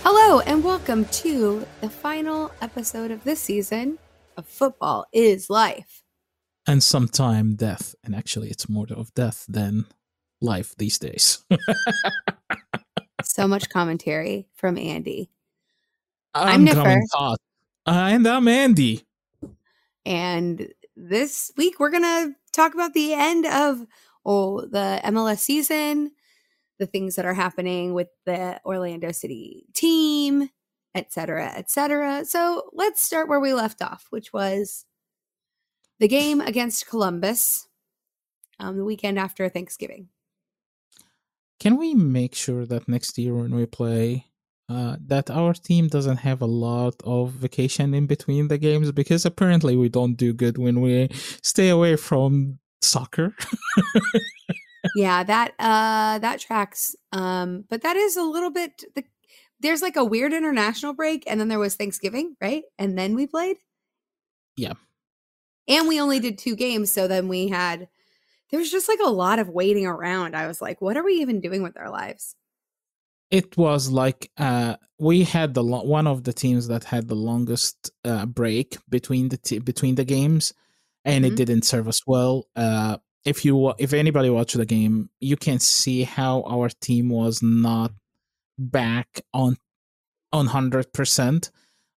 Hello, and welcome to the final episode of this season of Football is Life. And sometime death. And actually, it's more of death than life these days. So much commentary from Andy. I'm Niffer. coming hot. And I'm Andy. And this week, we're going to talk about the end of the MLS season, the things that are happening with the Orlando City team, et cetera, et cetera. So let's start where we left off, which was the game against Columbus the weekend after Thanksgiving. Can we make sure that next year when we play, that our team doesn't have a lot of vacation in between the games? Because apparently we don't do good when we stay away from soccer. Yeah, that tracks. But that is a little bit. There's like a weird international break, and then there was Thanksgiving, right? And then we played. Yeah, and we only did 2 games, so then there was just like a lot of waiting around. I was like, what are we even doing with our lives? It was like we had one of the teams that had the longest break between the games, and it didn't serve us well. If anybody watched the game, you can see how our team was not back on 100%.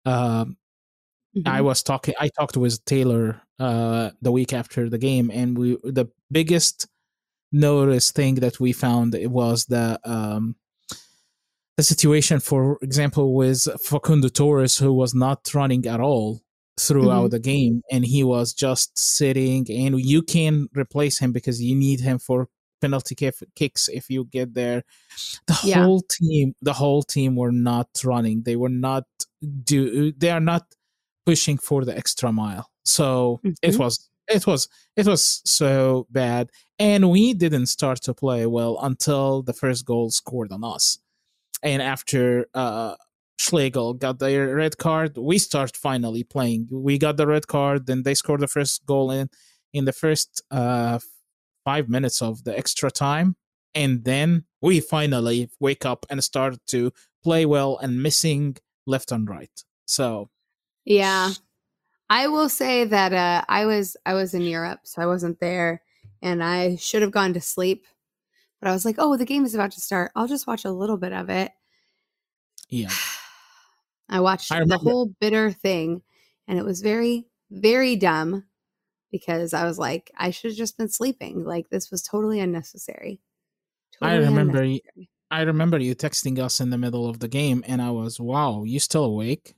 I talked with Taylor the week after the game, and the biggest notice thing that we found was the situation, for example, with Facundo Torres, who was not running at all throughout the game, and he was just sitting, and you can replace him because you need him for penalty kicks if you get there. The whole team were not running. They were not they are not pushing for the extra mile. So it was so bad, and we didn't start to play well until the first goal scored on us. And after Schlegel got the red card, we start finally playing. We got the red card, then they scored the first goal in the first 5 minutes of the extra time, and then we finally wake up and start to play well and missing left and right. So yeah, I will say that I was in Europe, so I wasn't there, and I should have gone to sleep. But I was like, oh, the game is about to start. I'll just watch a little bit of it. Yeah. I watched the whole bitter thing, and it was very, very dumb because I was like, I should have just been sleeping. Like, this was totally unnecessary. I remember you texting us in the middle of the game, and I was, wow, you still awake?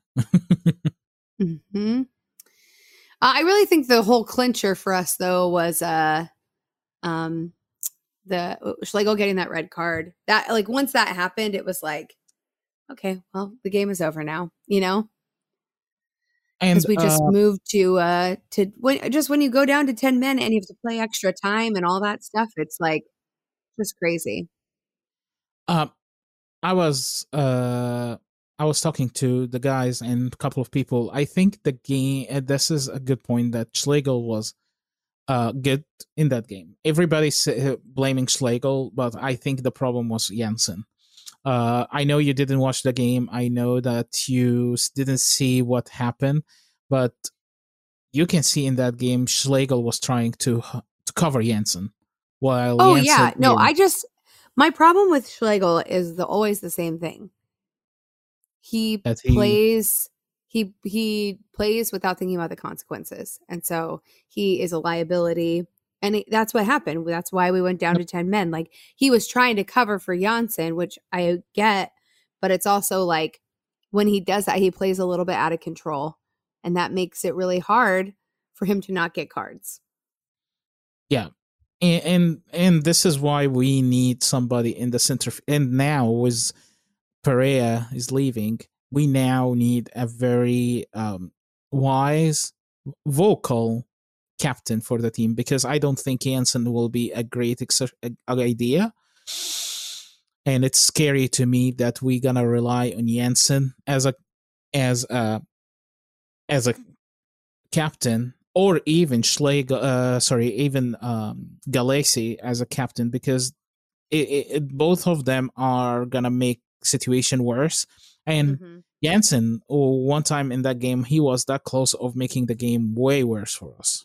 I really think the whole clincher for us, though, was the Schlegel getting that red card. That, like, once that happened, it was like, okay, well, the game is over now, you know? Because we just moved to when you go down to 10 men and you have to play extra time and all that stuff, it's like just crazy. I was talking to the guys and a couple of people. I think the game, this is a good point, that Schlegel was good in that game. Everybody's blaming Schlegel, but I think the problem was Janssen. I know you didn't watch the game. I know that you didn't see what happened, but you can see in that game Schlegel was trying to cover Janssen. While my problem with Schlegel is always the same thing. He plays without thinking about the consequences, and so he is a liability. And that's what happened. That's why we went down to 10 men. Like, he was trying to cover for Janssen, which I get, but it's also like when he does that, he plays a little bit out of control, and that makes it really hard for him to not get cards. Yeah. And this is why we need somebody in the center. And now with Perea is leaving, we now need a very wise, vocal captain for the team, because I don't think Janssen will be a great idea. And it's scary to me that we're gonna rely on Janssen as a captain, or even Galacy as a captain, because both of them are gonna make situation worse. And Jansen, one time in that game, he was that close of making the game way worse for us.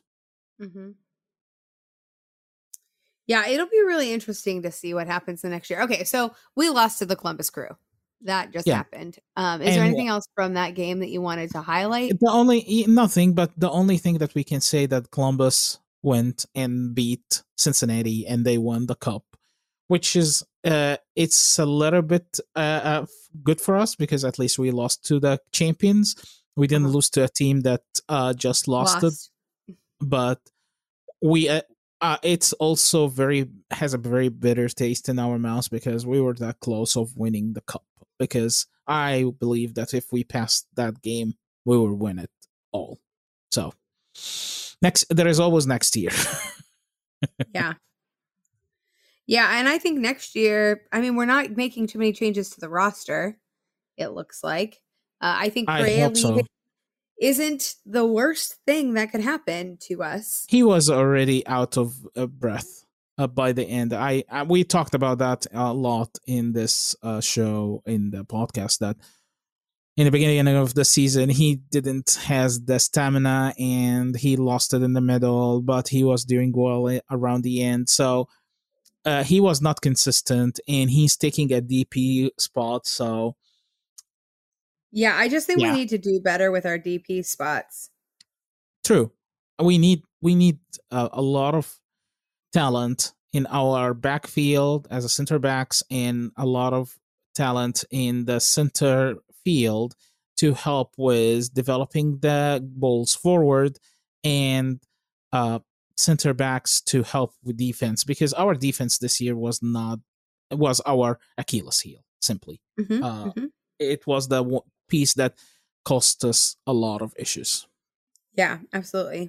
Yeah, it'll be really interesting to see what happens the next year. Okay, so we lost to the Columbus Crew. That just happened. Is there anything else from that game that you wanted to highlight? Nothing, but the only thing that we can say that Columbus went and beat Cincinnati and they won the cup, which is it's a little bit good for us because at least we lost to the champions. We didn't lose to a team that just lost it, but we it's also has a very bitter taste in our mouths because we were that close of winning the cup. Because I believe that if we passed that game, we will win it all. So there is always next year. Yeah, and I think next year, I mean, we're not making too many changes to the roster. It looks like I think Freya leaving isn't the worst thing that could happen to us. He was already out of breath by the end. We talked about that a lot in this show, in the podcast, that in the beginning of the season, he didn't has the stamina and he lost it in the middle, but he was doing well around the end. So he was not consistent and he's taking a DP spot. So yeah, I just think we need to do better with our DP spots. True. We need a lot of talent in our backfield as a center backs and a lot of talent in the center field to help with developing the balls forward and center backs to help with defense, because our defense this year was our Achilles heel, simply. It was the piece that cost us a lot of issues. Yeah, absolutely.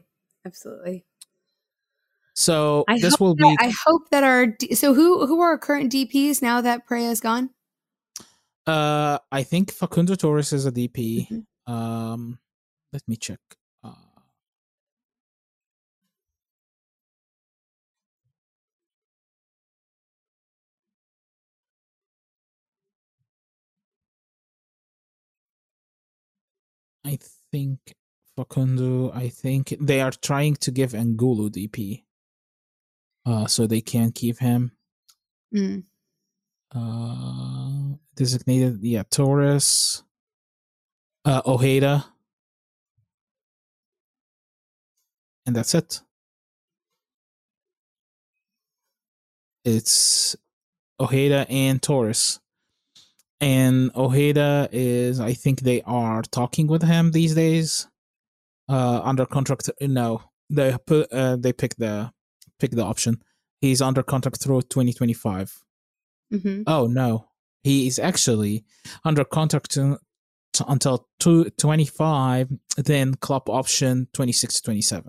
So I hope that our who are our current DPs now that Preya is gone? I think Facundo Torres is a DP. Let me check. I think Facundo. I think they are trying to give Angulo DP. So they can't keep him. Designated, Torres, Ojeda, and that's it. It's Ojeda and Torres. And Ojeda is, I think they are talking with him these days. Under contract, no, they pick the option. He's under contract through 2025. Oh no, he is actually under contract until 2025, then club option 26-27.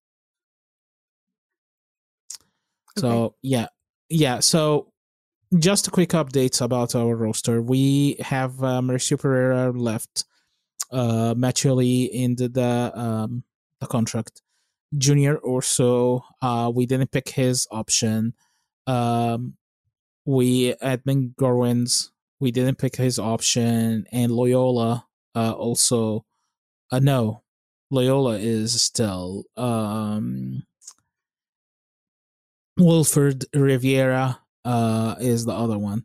So so just a quick update about our roster. We have Mauricio Pereira left, Macioli in the contract. Junior Urso, we didn't pick his option. We Edmund Gorwins, we didn't pick his option, and Loyola also. No, Loyola is still. Wilfred Riviera is the other one.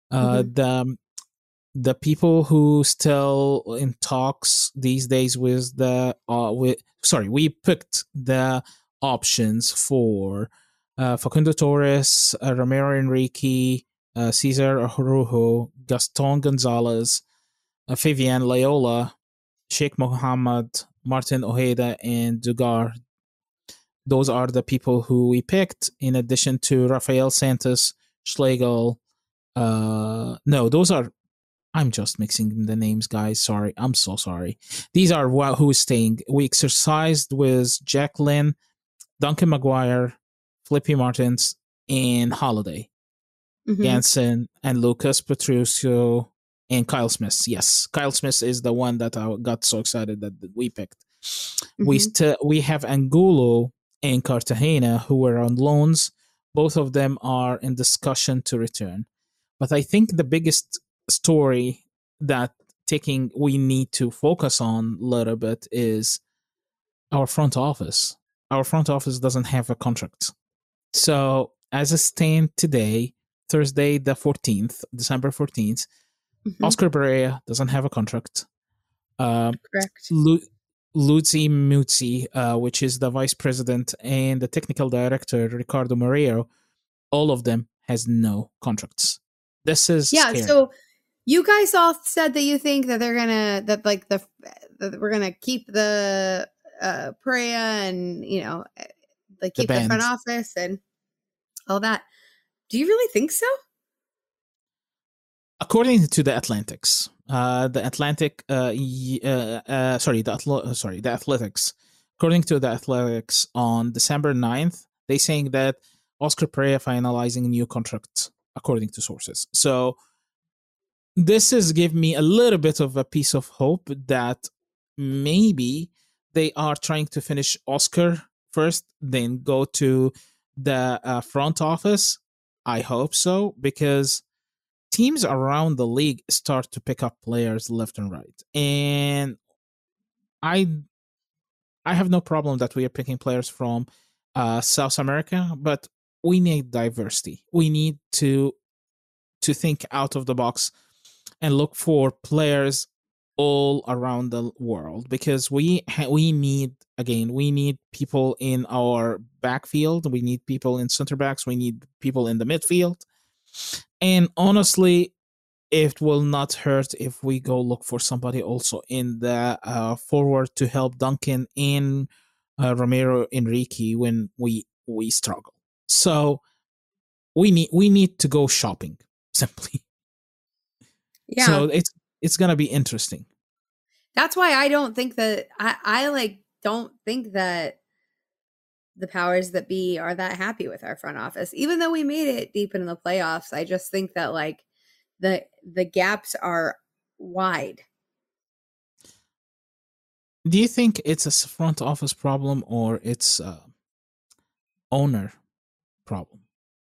The people who still in talks these days with we picked the options for Facundo Torres, Ramiro Enrique, Cesar Araujo, Gaston Gonzalez, Fabian Loyola, Sheikh Mohammed, Martin Ojeda, and Dugar. Those are the people who we picked, in addition to Rafael Santos, Schlegel. No, those are... I'm just mixing the names, guys. Sorry. I'm so sorry. These are who is staying. We exercised with Jack Lynn, Duncan Maguire, Flippy Martins, and Holiday. Jansen and Lucas Petruccio and Kyle Smith. Yes, Kyle Smith is the one that I got so excited that we picked. We have Angulo and Cartagena, who were on loans. Both of them are in discussion to return. But I think the biggest story that we need to focus on a little bit is our front office. Our front office doesn't have a contract. So as it stands today, Thursday the 14th, December 14th, Oscar Pareja doesn't have a contract. Correct. Lutzi Mutzi, which is the vice president, and the technical director, Ricardo Moreiro, all of them has no contracts. This is scary. So you guys all said that you think that they're gonna that we're gonna keep the Pareja and like keep the front office and all that. Do you really think so? According to the Athletics, the Athletics. According to the Athletics, on December 9th, they saying that Oscar Pareja finalizing a new contract, according to sources. So this is giving me a little bit of a piece of hope that maybe they are trying to finish Oscar first, then go to the front office. I hope so, because teams around the league start to pick up players left and right. And I have no problem that we are picking players from South America, but we need diversity. We need to think out of the box and look for players all around the world, because we need people in our backfield, we need people in center backs, we need people in the midfield, and honestly, it will not hurt if we go look for somebody also in the forward to help Duncan and Romero Enrique when we struggle. So we need to go shopping simply. Yeah. So it's gonna be interesting. That's why I don't think that I don't think that the powers that be are that happy with our front office, even though we made it deep into the playoffs. I just think that the gaps are wide. Do you think it's a front office problem or it's a owner problem?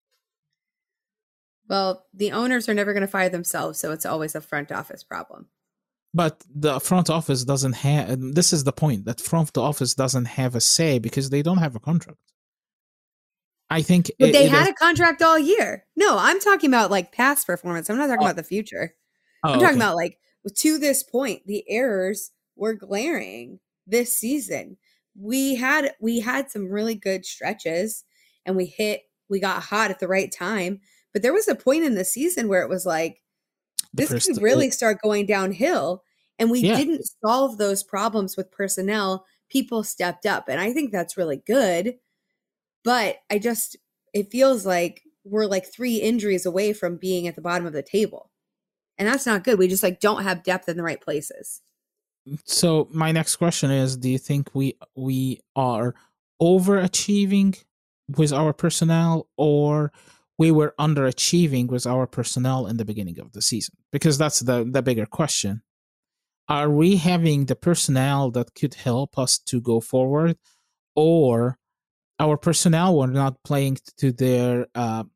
Well, the owners are never going to fire themselves, so it's always a front office problem. But the front office doesn't have, this is the point, that front office doesn't have a say because they don't have a contract. I think but they had a contract all year. No, I'm talking about past performance. I'm not talking about the future. I'm talking about to this point, the errors were glaring this season. We had some really good stretches and we got hot at the right time. But there was a point in the season where it was this could really start going downhill. And we didn't solve those problems with personnel. People stepped up. And I think that's really good. But it feels like we're 3 injuries away from being at the bottom of the table. And that's not good. We just don't have depth in the right places. So my next question is, do you think we are overachieving with our personnel, or we were underachieving with our personnel in the beginning of the season? Because that's the bigger question. Are we having the personnel that could help us to go forward, or our personnel were not playing to their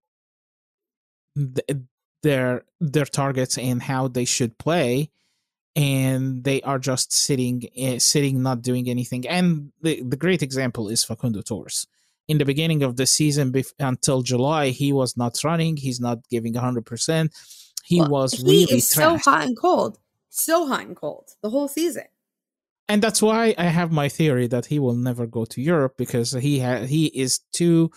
targets and how they should play, and they are just sitting, not doing anything? And the great example is Facundo Torres. In the beginning of the season, until July, he was not running. He's not giving 100%. He was really so hot and cold. So hot and cold the whole season. And that's why I have my theory that he will never go to Europe, because he is two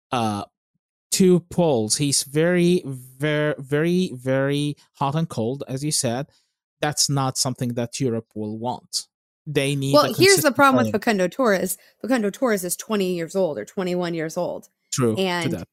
poles. He's very, very, very, very hot and cold, as you said. That's not something that Europe will want. They need. Well, here's the problem with Facundo Torres. Facundo Torres is 20 years old or 21 years old. True. And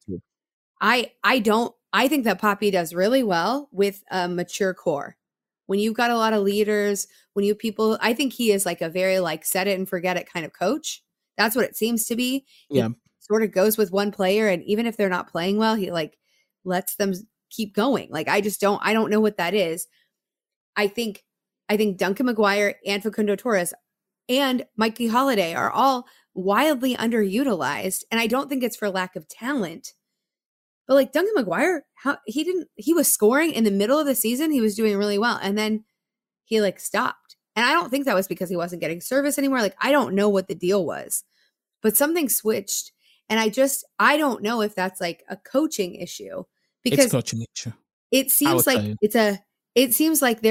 I think that Poppy does really well with a mature core. When you've got a lot of leaders, I think he is a very set it and forget it kind of coach. That's what it seems to be. Yeah. He sort of goes with one player, and even if they're not playing well, he lets them keep going. I don't know what that is. I think Duncan McGuire and Facundo Torres and Mikey Holiday are all wildly underutilized. And I don't think it's for lack of talent. But Duncan McGuire, he was scoring in the middle of the season. He was doing really well. And then he like stopped. And I don't think that was because he wasn't getting service anymore. Like, I don't know what the deal was, but something switched. And I don't know if that's like a coaching issue, because it's coaching issue. It seems like it seems like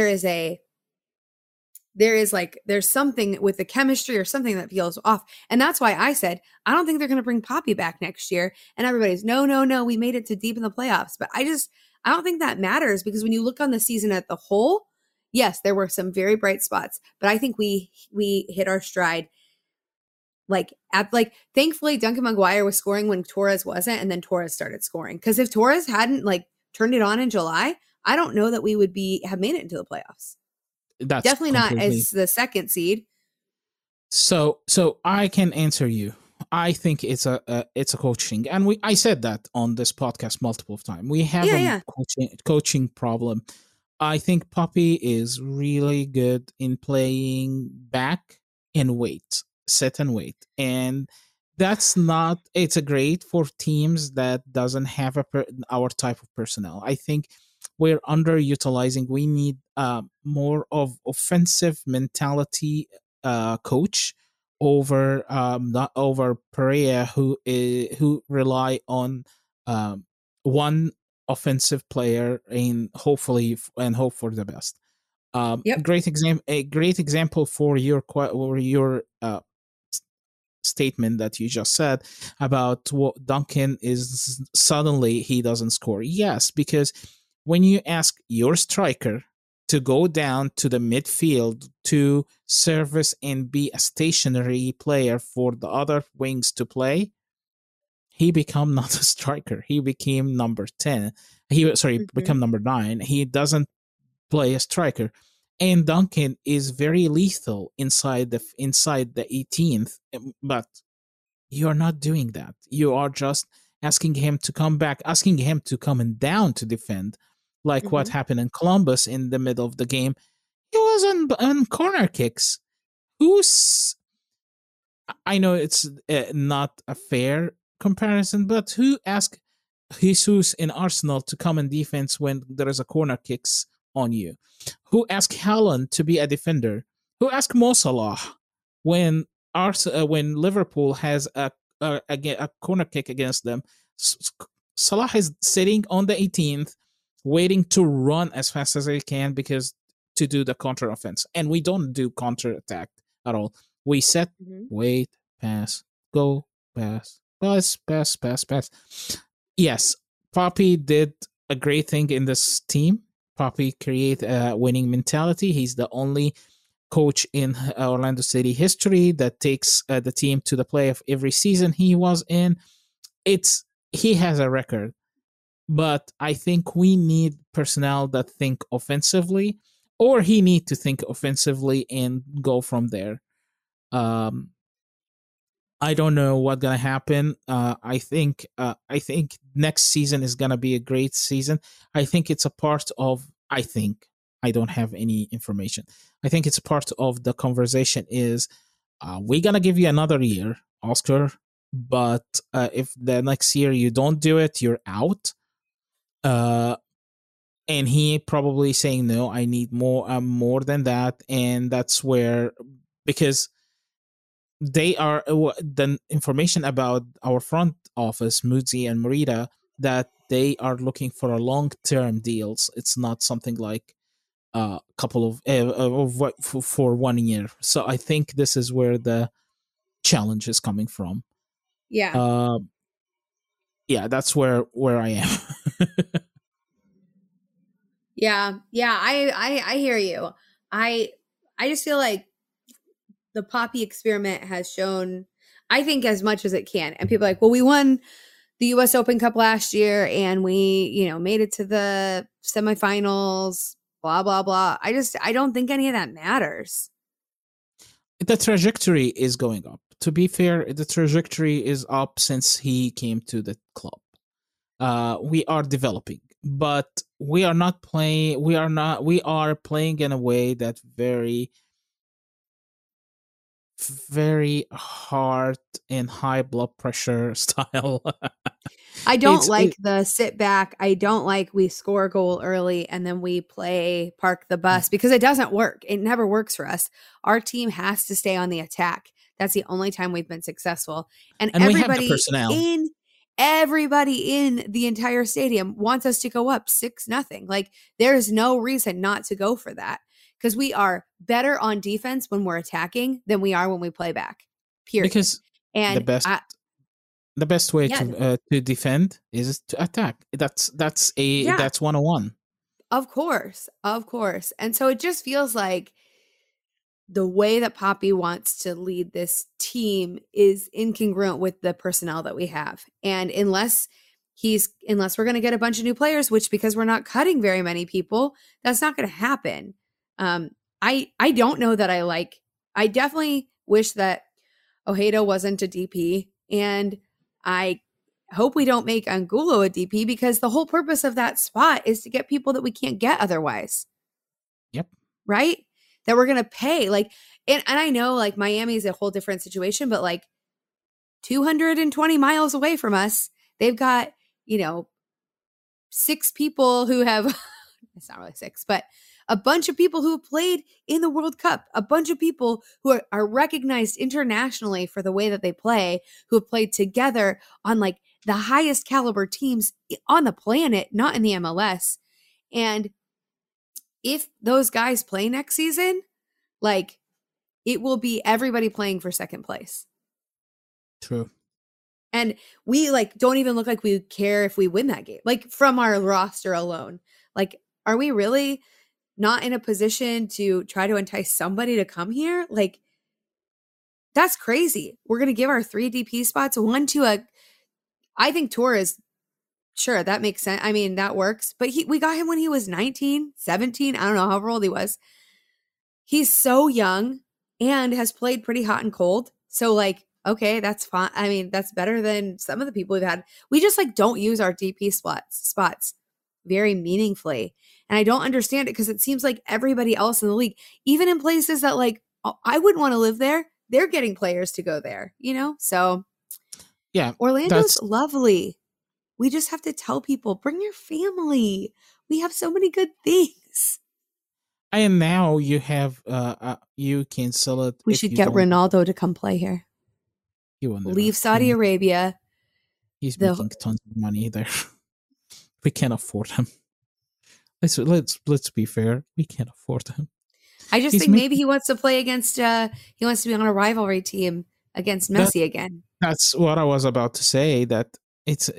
there's something with the chemistry or something that feels off. And that's why I said, I don't think they're going to bring Papi back next year. And everybody's no, we made it to deep in the playoffs. But I don't think that matters, because when you look on the season at the whole, yes, there were some very bright spots, but I think we hit our stride. Thankfully Duncan McGuire was scoring when Torres wasn't, and then Torres started scoring. Because if Torres hadn't like turned it on in July, I don't know that we would have made it into the playoffs. That's definitely not as the second seed. So I can answer you. I think it's a coaching, and I said that on this podcast multiple times. We have a coaching problem. I think Papi is really good in playing back and wait, sit and wait, and that's not. It's a great for teams that doesn't have our type of personnel. I think we're underutilizing. We need more of offensive mentality coach over not over Perea, who rely on one offensive player and hope for the best. Yep. A great example for your statement that you just said about what Duncan is suddenly he doesn't score. Yes, because when you ask your striker to go down to the midfield to service and be a stationary player for the other wings to play, he become not a striker. He became number 10. Become number 9. He doesn't play a striker. And Duncan is very lethal inside the 18th, but you're not doing that. You are just asking him to come back, asking him to come down to defend, like what happened in Columbus in the middle of the game. He was on corner kicks. I know it's not a fair comparison, but who asked Jesus in Arsenal to come in defense when there is a corner kicks on you? Who asked Haaland to be a defender? Who asked Mo Salah when Liverpool has a corner kick against them? Salah is sitting on the 18th, waiting to run as fast as he can to do the counter offense, and we don't do counter attack at all. We set, wait, pass, go, pass. Yes, Papi did a great thing in this team. Papi create a winning mentality. He's the only coach in Orlando City history that takes the team to the playoff every season he was in. He has a record, but I think we need personnel that think offensively, or he need to think offensively and go from there. I don't know what's gonna happen. I think next season is gonna be a great season. I think it's a part of. I don't have any information. I think it's part of the conversation. Is we're gonna give you another year, Oscar, but if the next year you don't do it, you're out. And he probably saying no. I need more than that, and that's where because. They are the information about our front office, Moody and Morita, that they are looking for a long-term deals. It's not something like a couple of for 1 year. So I think this is where the challenge is coming from. Yeah. Yeah, that's where I am. Yeah. I hear you. I just feel like the Papi experiment has shown, I think, as much as it can. And people are like, well, we won the US Open Cup last year and we, made it to the semifinals, blah, blah, blah. I don't think any of that matters. The trajectory is going up. To be fair, the trajectory is up since he came to the club. We are developing, but we are not playing. We are playing in a way that very hard and high blood pressure style. I don't like the sit back. I don't like we score a goal early and then we play park the bus, because it doesn't work. It never works for us. Our team has to stay on the attack. That's the only time we've been successful. And everybody in the entire stadium wants us to go up 6-0. Like, there's no reason not to go for that, because we are better on defense when we're attacking than we are when we play back. Period. Because the best way to defend is to attack. That's 101. Of course. And so it just feels like the way that Papi wants to lead this team is incongruent with the personnel that we have. And unless we're going to get a bunch of new players, which, because we're not cutting very many people, that's not going to happen. I don't know that I definitely wish that Ojeda wasn't a DP, and I hope we don't make Angulo a DP, because the whole purpose of that spot is to get people that we can't get otherwise. Yep. Right? That we're going to pay. And I know Miami is a whole different situation, but 220 miles away from us, they've got, 6 people who have, it's not really 6, but a bunch of people who have played in the World Cup, a bunch of people who are recognized internationally for the way that they play, who have played together on the highest caliber teams on the planet, not in the MLS. And if those guys play next season, it will be everybody playing for second place. True. And we don't even look like we care if we win that game. From our roster alone. Are we really not in a position to try to entice somebody to come here? That's crazy. We're going to give our 3 DP spots, one to I think Torres. Sure, that makes sense. I mean, that works. But we got him when he was 19, 17. I don't know, however old he was. He's so young and has played pretty hot and cold. So, okay, that's fine. I mean, that's better than some of the people we've had. We just, don't use our DP spots very meaningfully. And I don't understand it, because it seems like everybody else in the league, even in places that, I wouldn't want to live there, they're getting players to go there, So, yeah, Orlando's lovely. We just have to tell people, bring your family. We have so many good things. And now you have, you can sell it. We should get Ronaldo to come play here. He will never leave Saudi Arabia. He's making tons of money there. We can't afford him. Let's be fair. We can't afford him. I just think maybe he wants to play against. He wants to be on a rivalry team against Messi again. That's what I was about to say. That it's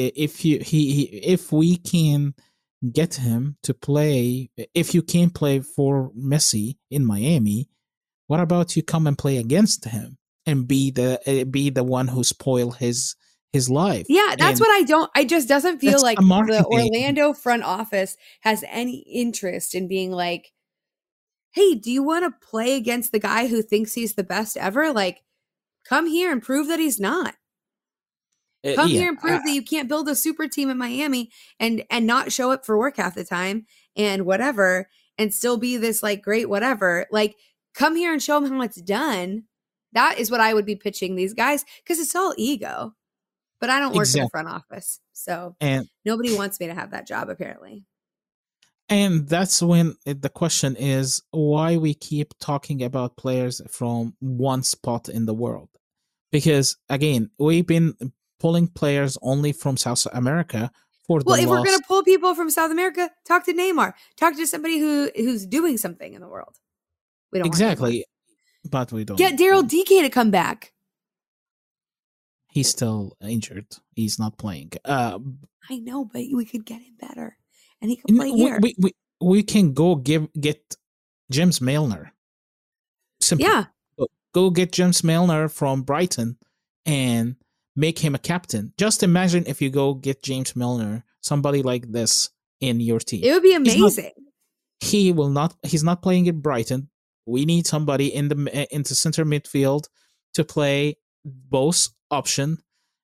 if we can get him to play, if you can play for Messi in Miami, what about you come and play against him and be the one who spoil his life? Yeah, that's what I don't. I just doesn't feel like the Orlando front office has any interest in being like, hey, do you want to play against the guy who thinks he's the best ever? Come here and prove that he's not. Come here and prove that you can't build a super team in Miami and not show up for work half the time and whatever, and still be this great whatever. Come here and show them how it's done. That is what I would be pitching these guys, because it's all ego. But I don't work in the front office, so nobody wants me to have that job, apparently. And that's when the question is why we keep talking about players from one spot in the world. Because, again, we've been pulling players only from South America for the if we're going to pull people from South America, talk to Neymar. Talk to somebody who's doing something in the world. We don't exactly, but we don't. Get Daryl DK to come back. He's still injured. He's not playing. I know, but we could get him better, and he can play here. We can go get James Milner. Simple. Yeah. Go get James Milner from Brighton and make him a captain. Just imagine if you go get James Milner, somebody like this in your team. It would be amazing. He's not playing at Brighton. We need somebody in the center midfield to play both option.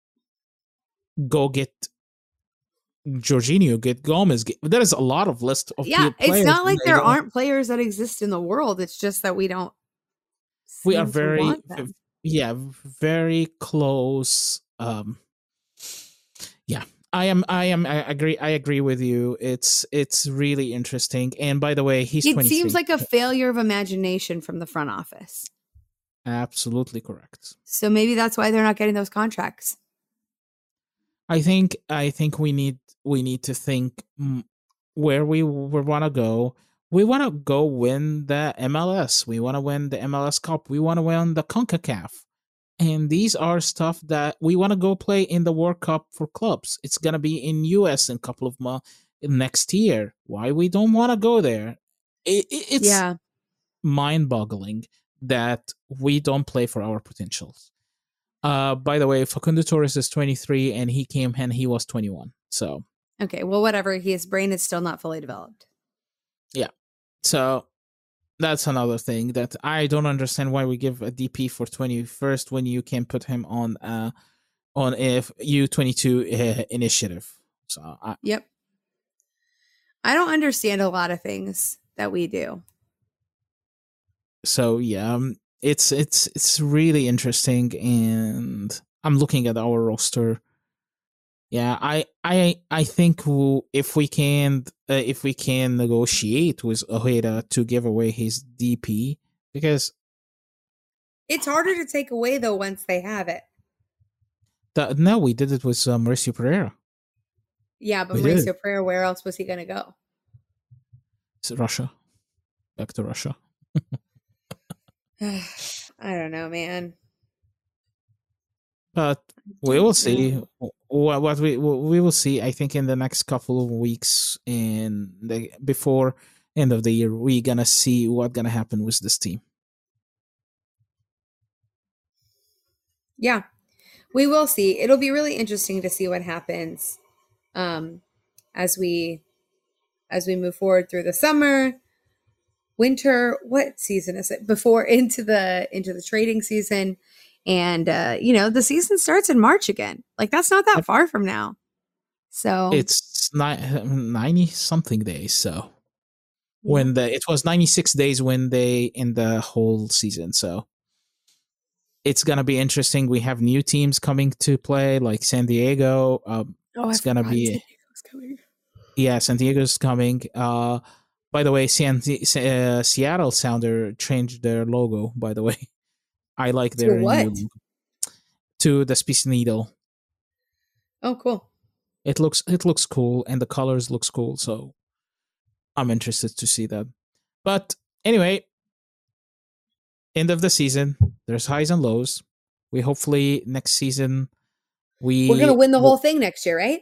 Go get Jorginho, get Gomez. There is a lot of list of players. It's not like there aren't players that exist in the world. It's just that we don't. We are very close. Yeah. I agree with you. It's really interesting. And by the way, he's 23. It seems like a failure of imagination from the front office. Absolutely correct. So maybe that's why they're not getting those contracts. I think we need to think where we want to go. We want to go win the MLS. We want to win the MLS Cup. We want to win the CONCACAF. And these are stuff that we want to go play in the World Cup for clubs. It's going to be in US in a couple of months next year. Why we don't want to go there? It's mind-boggling that we don't play for our potentials. By the way, Facundo Torres is 23 and he came and he was 21. So okay, well, whatever. His brain is still not fully developed. Yeah. So that's another thing that I don't understand why we give a DP for 21st when you can put him on a U22 initiative. So yep. I don't understand a lot of things that we do. So yeah, it's really interesting, and I'm looking at our roster. Yeah, I think if we can negotiate with Ojeda to give away his DP, because it's harder to take away though once they have it. No, we did it with Mauricio Pereira. Yeah, but Mauricio Pereira, where else was he going to go? It's Russia. Back to Russia. I don't know, man. But we will see what we will see. I think in the next couple of weeks, before end of the year, we're gonna see what's gonna happen with this team. Yeah, we will see. It'll be really interesting to see what happens as we move forward through the summer, winter. What season is it? Before into the trading season. And, the season starts in March again. Like, that's not that far from now. So it's 90 something days. So it was 96 days when they in the whole season. So it's going to be interesting. We have new teams coming to play, like San Diego. It's going to be. San Diego's coming. By the way, Seattle Sounder changed their logo, by the way. I like their new to the Space Needle. Oh, cool! It looks cool, and the colors looks cool. So I'm interested to see that. But anyway, end of the season. There's highs and lows. We hopefully next season we're gonna win the whole thing next year, right?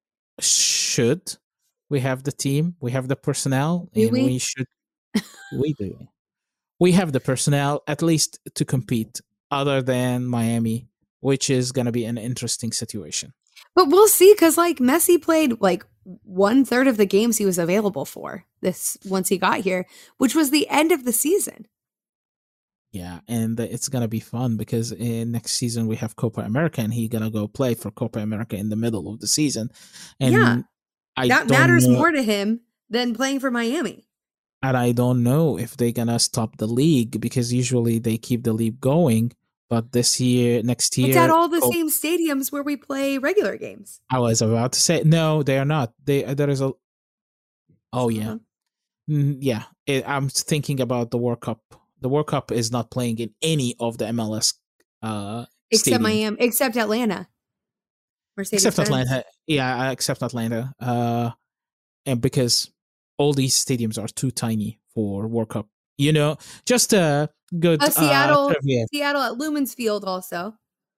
Should we have the team? We have the personnel, we should. We do. We have the personnel at least to compete, other than Miami, which is going to be an interesting situation. But we'll see, because Messi played 1/3 of the games he was available for once he got here, which was the end of the season. Yeah, and it's going to be fun because next season we have Copa America, and he's going to go play for Copa America in the middle of the season. And that matters more to him than playing for Miami. And I don't know if they're going to stop the league, because usually they keep the league going. But next year... It's at all the same stadiums where we play regular games. I was about to say, no, they are not. There is a... Oh, yeah. Yeah, I'm thinking about the World Cup. The World Cup is not playing in any of the MLS except Miami, except Atlanta. Except Atlanta. Yeah, except Atlanta. And because... all these stadiums are too tiny for World Cup. Just a good Seattle at Lumen's Field also.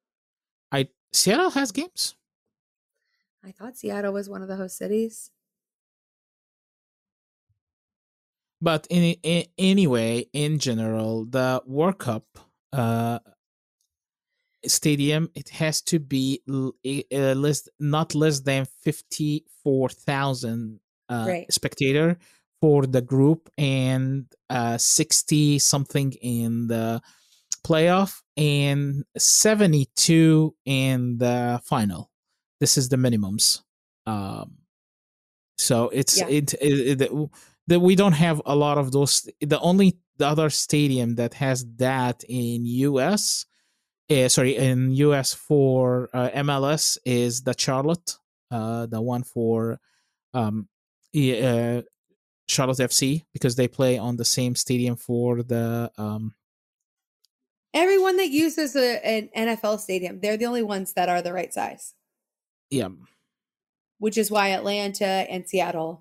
Seattle has games? I thought Seattle was one of the host cities. But anyway, in general, the World Cup stadium, it has to be not less than 54,000 spectator for the group, and 60 something in the playoff, and 72 in the final. This is the minimums. So it's we don't have a lot of those. The other stadium that has that in US, in US for MLS is the Charlotte the one for Charlotte FC, because they play on the same stadium for the everyone that uses an NFL stadium, they're the only ones that are the right size. Yeah. Which is why Atlanta and Seattle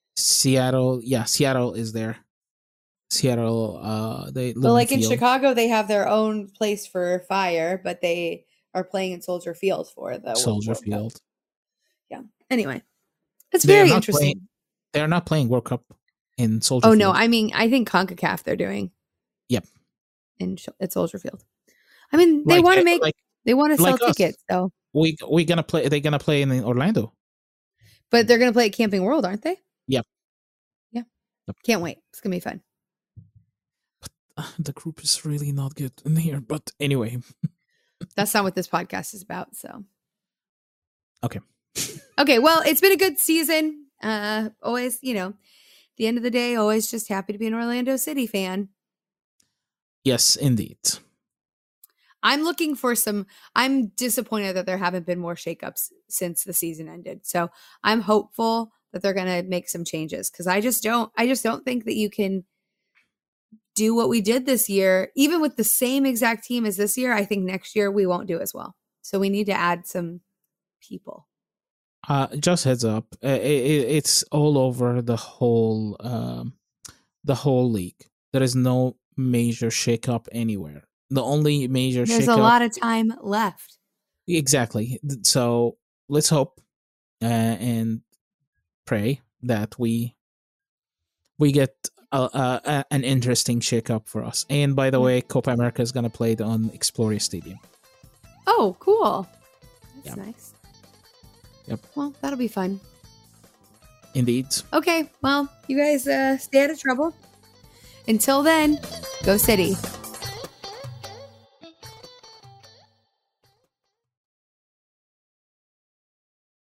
is there. Seattle, like in Chicago, they have their own place for Fire, but they are playing in Soldier Field for the Soldier Field. Yeah. Anyway, it's very interesting. They're not playing World Cup in Soldier Field. Oh, no. I mean, I think CONCACAF they're doing. Yep. At Soldier Field. I mean, they want to make, they want to sell tickets. So we gonna play. They're gonna play in Orlando, but they're gonna play at Camping World, aren't they? Yep. Yeah. Yep. Can't wait. It's gonna be fun. But, the group is really not good in here. But anyway, that's not what this podcast is about. So. Okay. Okay. Well, it's been a good season. Always, at the end of the day, always just happy to be an Orlando City fan. Yes, indeed. I'm disappointed that there haven't been more shakeups since the season ended. So I'm hopeful that they're going to make some changes, because I just don't think that you can do what we did this year, even with the same exact team as this year. I think next year we won't do as well. So we need to add some people. Just heads up, it's all over the whole league. There is no major shakeup anywhere. The only major there's a lot of time left. Exactly. So let's hope and pray that we get an interesting shakeup for us. And by the way, Copa America is going to play on Exploria Stadium. Oh, cool. That's nice. Yep. Well, that'll be fun. Indeed. Okay. Well, you guys stay out of trouble. Until then, go City.